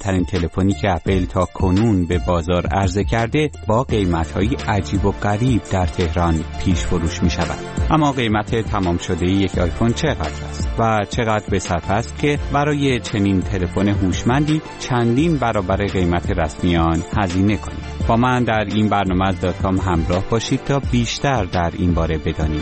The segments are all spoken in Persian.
جدیدترین تلفنی که اپل تا کنون به بازار عرضه کرده با قیمت‌های عجیب و غریب در تهران پیش فروش می‌شود. اما قیمت تمام شده یک آیفون چقدر است و چقدر به صرف است که برای چنین تلفن هوشمندی چندین برابر قیمت رسمی آن هزینه کنید؟ با من در این برنامه از .com همراه باشید تا بیشتر در این باره بدانید.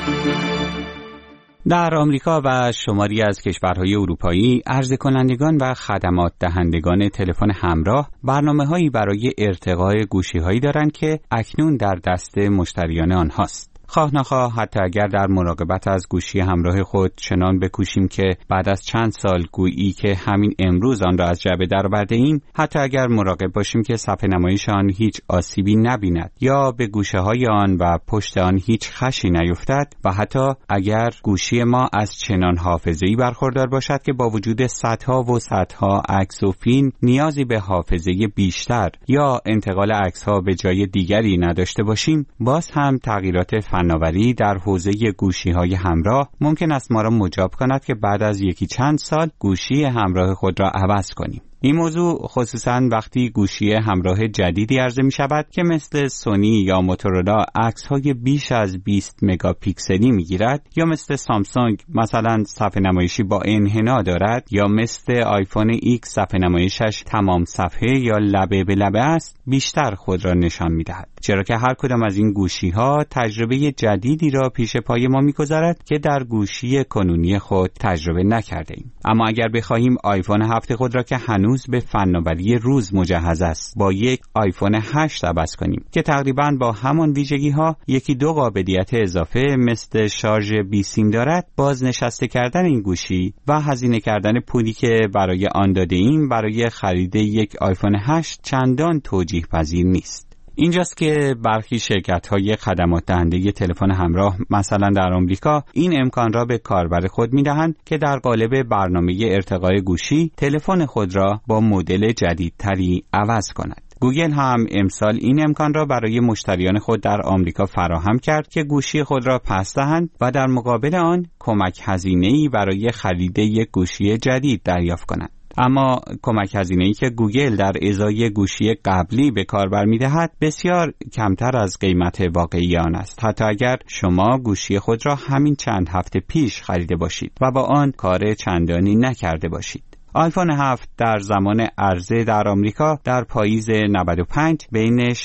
در آمریکا و شماری از کشورهای اروپایی عرضه کنندگان و خدمات دهندگان تلفن همراه برنامه‌هایی برای ارتقاء گوشی‌هایی دارند که اکنون در دست مشتریان آنهاست. خواه نخواه حتی اگر در مراقبت از گوشی همراه خود چنان بکوشیم که بعد از چند سال گویی که همین امروز آن را از جعبه درآورده ایم، حتی اگر مراقب باشیم که صفحه نمایش آن هیچ آسیبی نبیند یا به گوشه‌های آن و پشت آن هیچ خشی نیفتد و حتی اگر گوشی ما از چنان حافظه‌ای برخوردار باشد که با وجود صدها و صدها عکس و فیلم نیازی به حافظه بیشتر یا انتقال عکس‌ها به جای دیگری نداشته باشیم، باز هم تغییرات فناوری در حوزه گوشی‌های همراه ممکن است ما را مجاب کند که بعد از یکی چند سال گوشی همراه خود را عوض کنیم. این موضوع خصوصاً وقتی گوشی همراه جدیدی عرضه می شود که مثل سونی یا موتورولا عکس‌های بیش از 20 مگاپیکسلی می گیرد، یا مثل سامسونگ مثلا صفحه نمایشی با انحنا دارد، یا مثل آیفون ایکس صفحه نمایشش تمام صفحه یا لبه به لبه است، بیشتر خود را نشان می دهد. چرا که هر کدام از این گوشی‌ها تجربه جدیدی را پیش پای ما می‌گذارد که در گوشی کنونی خود تجربه نکرده ایم. اما اگر بخواهیم آیفون 7 خود را که هنوز به فناوری روز مجهز است با یک آیفون 8 عوض کنیم که تقریباً با همان ویژگی‌ها یکی دو قابلیت اضافه مثل شارژ بی سیم دارد، بازنشسته کردن این گوشی و هزینه کردن پولی که برای آن داده ایم برای خرید یک آیفون 8 چندان توجیه پذیر نیست. اینجاست که برخی شرکت‌های خدمات دهنده تلفن همراه مثلا در آمریکا این امکان را به کاربر خود می‌دهند که در قالب برنامه ارتقاء گوشی تلفن خود را با مدل جدیدتری عوض کند. گوگل هم امسال این امکان را برای مشتریان خود در آمریکا فراهم کرد که گوشی خود را پس دهند و در مقابل آن کمک هزینه‌ای برای خرید یک گوشی جدید دریافت کنند. اما کمک هزینه‌ای که گوگل در ازای گوشی قبلی به کاربر می‌دهد بسیار کمتر از قیمت واقعی آن است، حتی اگر شما گوشی خود را همین چند هفته پیش خریده باشید و با آن کار چندانی نکرده باشید. آیفون 7 در زمان عرضه در آمریکا در پاییز 95 بین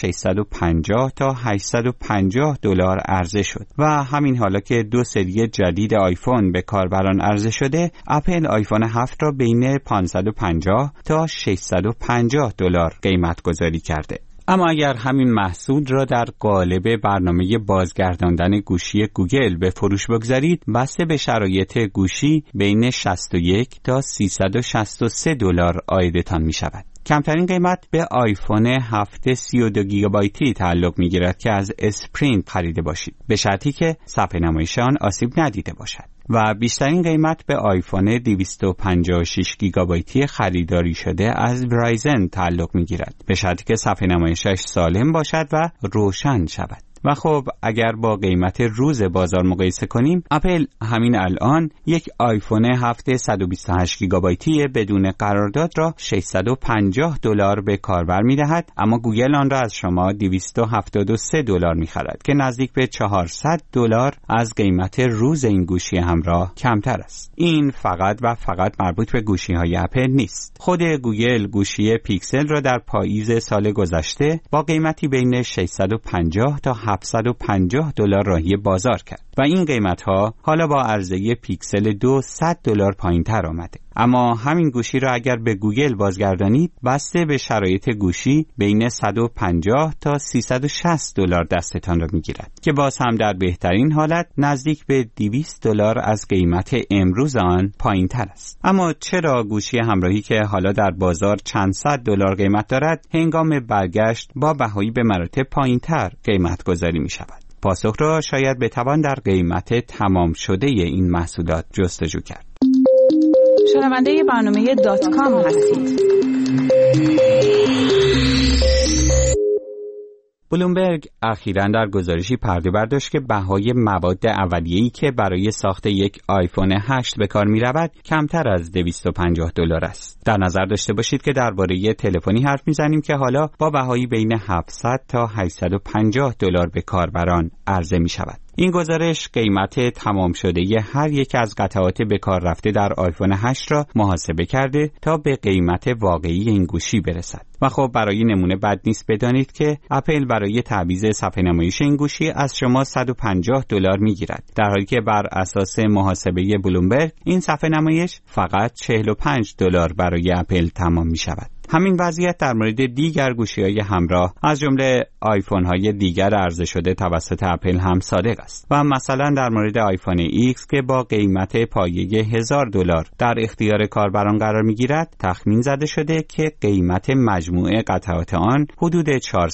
650 تا 850 دلار عرضه شد و همین حالا که دو سری جدید آیفون به کاربران عرضه شده، اپل آیفون 7 را بین 550 تا 650 دلار قیمت گذاری کرده. اما اگر همین محصول را در قالب برنامه بازگرداندن گوشی گوگل به فروش بگذارید، بسته به شرایط گوشی بین 61 تا 363 دلار عایدتان می شود. کمترین قیمت به آیفون 7 32 گیگابایتی تعلق می گیرد که از اسپرینت خریده باشید، به شرطی که صفحه نمایش آن آسیب ندیده باشد. و بیشترین قیمت به آیفون 256 گیگابایتی خریداری شده از ورایزن تعلق می گیرد، به شرطی که صفحه نمایشش سالم باشد و روشن شود. و خب اگر با قیمت روز بازار مقایسه کنیم، اپل همین الان یک آیفون 7 128 گیگابایتی بدون قرارداد را 650 دلار به کاربر می‌دهد، اما گوگل آن را از شما 273 دلار می‌خرد که نزدیک به 400 دلار از قیمت روز این گوشی همراه کمتر است. این فقط و فقط مربوط به گوشی‌های اپل نیست. خود گوگل گوشی پیکسل را در پاییز سال گذشته با قیمتی بین 650 تا 750 دلار راهی بازار کرد و این قیمت‌ها حالا با عرضه پیکسل 2 100 دلار پایین‌تر آمده. اما همین گوشی را اگر به گوگل بازگردانید، بسته به شرایط گوشی بین 150 تا 360 دلار دستتان را می‌گیرد که باز هم در بهترین حالت نزدیک به 200 دلار از قیمت امروز آن پایین‌تر است. اما چرا گوشی همراهی که حالا در بازار چند صد دلار قیمت دارد، هنگام برگشت با بهایی به مراتب پایین‌تر قیمت گذاری می‌شود؟ پاسخ را شاید بتوان در قیمت تمام شده این محصولات جستجو کرد. شنونده برنامه .com هستید. بلومبرگ اخیراً در گزارشی پرده برداشت که بهای مواد اولیه‌ای که برای ساخت یک آیفون 8 به کار می‌رود کمتر از $250 است. در نظر داشته باشید که درباره تلفنی حرف می‌زنیم که حالا با بهایی بین 700 تا $850 به کاربران عرضه می‌شود. این گزارش قیمت تمام شده هر یک از قطعات به کار رفته در آیفون 8 را محاسبه کرده تا به قیمت واقعی این گوشی برسد. و خب برای نمونه بد نیست بدانید که اپل برای تعویض صفحه نمایش این گوشی از شما $150 میگیرد، در حالی که بر اساس محاسبه بلومبرگ این صفحه نمایش فقط $45 برای اپل تمام می شود. همین وضعیت در مورد دیگر گوشی‌های همراه از جمله آیفون‌های دیگر عرضه شده توسط اپل هم صادق است. و مثلا در مورد آیفون ایکس که با قیمت پایه $1000 در اختیار کاربران قرار می‌گیرد، تخمین زده شده که قیمت مجموع قطعات آن حدود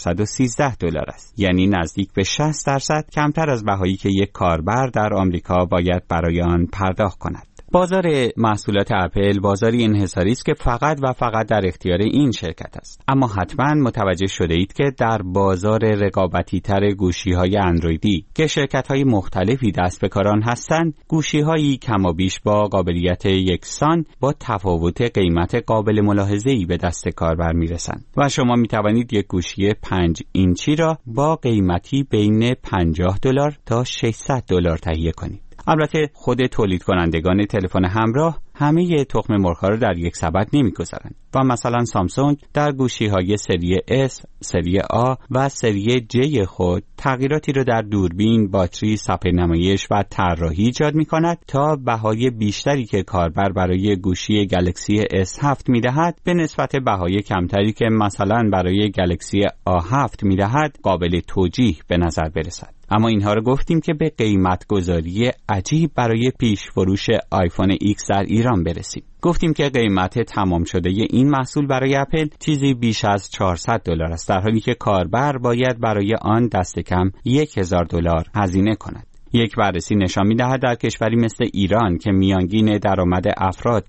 $413 است. یعنی نزدیک به 60% کمتر از بهایی که یک کاربر در آمریکا باید برای آن پرداخت کند. بازار محصولات اپل بازاری انحصاری است که فقط و فقط در اختیار این شرکت است. اما حتما متوجه شده اید که در بازار رقابتی تر گوشی‌های اندرویدی که شرکت‌های مختلفی دست به کار آن هستند، گوشی‌هایی کم و بیش با قابلیت یکسان با تفاوت قیمت قابل ملاحظه‌ای به دست کاربر میرسند و شما می‌توانید یک گوشی 5 اینچی را با قیمتی بین $50 تا $600 تهیه کنید. البته خود تولید کنندگان تلفن همراه همه تخم مرغ‌ها را در یک سبد نمی‌گذارند و مثلا سامسونگ در گوشی‌های سری S، سری A و سری J خود تغییراتی را در دوربین، باتری، صفحه نمایش و طراحی ایجاد می‌کند تا بهای بیشتری که کاربر برای گوشی گلکسی S7 می‌دهد به نسبت بهای کمتری که مثلا برای گلکسی A7 می‌دهد قابل توجیه به نظر برسد. اما اینها رو گفتیم که به قیمت گذاری عجیب برای پیش فروش آیفون ایکس در ایران برسیم. گفتیم که قیمت تمام شده این محصول برای اپل چیزی بیش از $400 است، در حالی که کاربر باید برای آن دست کم $1000 هزینه کند. یک بررسی نشان می‌دهد در کشوری مثل ایران که میانگین درآمد افراد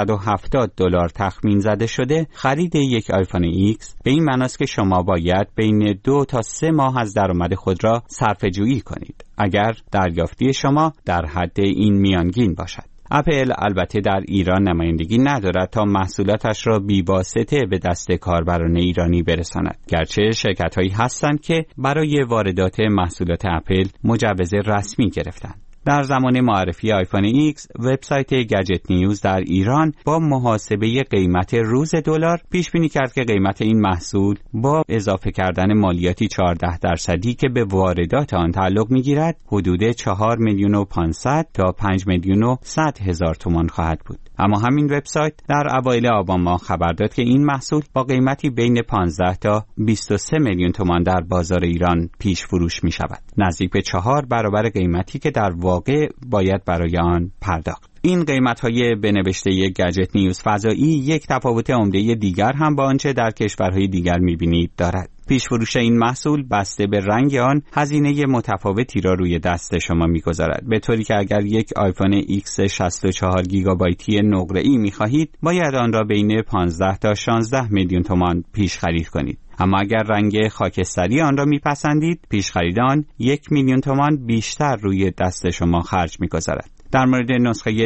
$470 تخمین زده شده، خرید یک آیفون ایکس به این معنی است که شما باید بین 2 تا 3 ماه از درآمد خود را صرفه‌جویی کنید اگر دریافتی شما در حد این میانگین باشد. اپل البته در ایران نمایندگی ندارد تا محصولاتش را بی‌واسطه به دست کاربران ایرانی برساند، گرچه شرکت‌هایی هستند که برای واردات محصولات اپل مجوز رسمی گرفتند. در زمان معرفی آیفون ایکس، وبسایت گجت نیوز در ایران با محاسبه قیمت روز دلار پیش بینی کرد که قیمت این محصول با اضافه کردن مالیاتی 14% که به واردات آن تعلق می‌گیرد، حدود 4,500,000 تا 5,100,000 تومان خواهد بود. اما همین وبسایت در اوایل آبان ماه خبر داد که این محصول با قیمتی بین 15 تا 23 میلیون تومان در بازار ایران پیش فروش می شود، نزدیک به 4 برابر قیمتی که در واقع باید برای آن پرداخت. این قیمت‌های به نوشته گجت نیوز فضایی یک تفاوت عمده دیگر هم با آنچه در کشورهای دیگر می‌بینید دارد. پیش فروش این محصول بسته به رنگ آن هزینه متفاوتی را روی دست شما می‌گذارد، به طوری که اگر یک آیفون ایکس 64 گیگابایتی نقره‌ای می‌خواهید باید آن را بین 15 تا 16 میلیون تومان پیش خرید کنید. اما اگر رنگ خاکستری آن را می‌پسندید، پیش خرید آن 1 میلیون تومان بیشتر روی دست شما خرج می‌گذارد. در مورد نسخه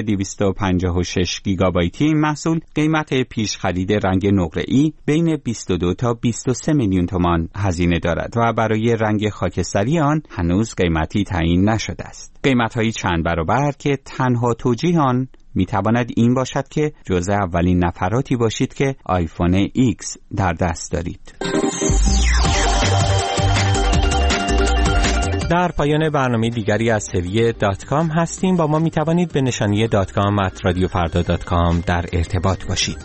256 گیگابایتی این محصول قیمت پیش خرید رنگ نقره‌ای بین 22 تا 23 میلیون تومان هزینه دارد و برای رنگ خاکستری آن هنوز قیمتی تعیین نشده است. قیمت‌های چند برابر که تنها توجیه آن میتواند این باشد که جزء اولین نفراتی باشید که آیفون ایکس در دست دارید. در پایان برنامه دیگری از سری .com هستیم. با ما می توانید به نشانی .com@radiofarda.com در ارتباط باشید.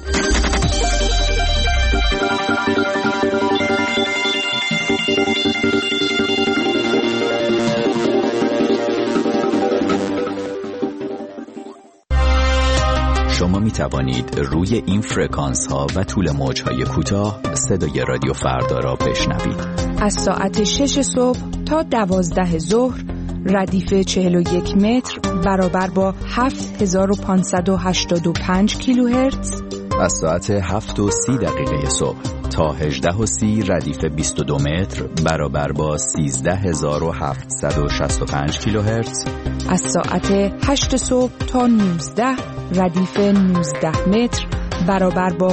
شما می توانید روی این فرکانس ها و طول موج های کوتاه صدای رادیو فردا را بشنوید. از ساعت 6 صبح تا 12 ظهر ردیف 41 متر برابر با 7585 کیلوهرتز. از ساعت 7:30 صبح تا 18:30 ردیف 22 متر برابر با 13765 کیلوهرتز. از ساعت 8 صبح تا 19 ردیف 19 متر برابر با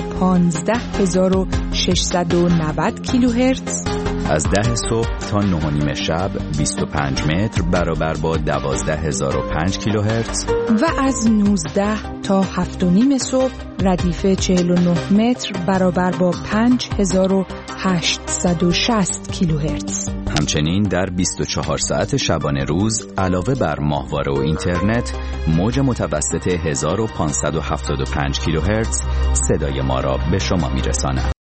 15690 کیلوهرتز. از 10 صبح تا 9:30 شب 25 متر برابر با 12005 کیلوهرتز. و از 19 تا 7:30 صبح ردیف 49 متر برابر با 5860 کیلوهرتز. همچنین در 24 ساعت شبانه روز علاوه بر ماهواره و اینترنت، موج متوسط 1575 کیلوهرتز صدای ما را به شما میرساند.